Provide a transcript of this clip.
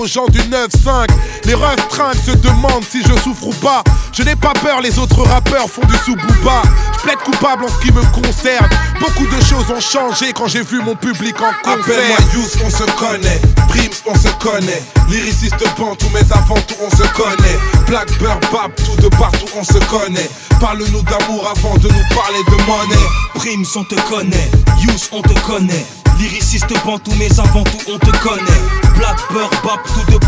aux gens du 9-5. Les refs trinquent, se demandent si je souffre ou pas. Je n'ai pas peur, les autres rappeurs font du sous-booba. Je plaide coupable en ce qui me concerne. Beaucoup de choses ont changé quand j'ai vu mon public en concert. Appelle-moi Youss, on se connaît. Prims, on se connaît. Lyriciste Bantou, mais avant tout on se connaît. Blackbird, Bab, tout de partout on se connaît. Parle-nous d'amour avant de nous parler de monnaie. Prims, on te connaît. Youss, on te connaît. Lyriciste Bantou, mais avant tout on te connaît. Blackbird, Bab, tout de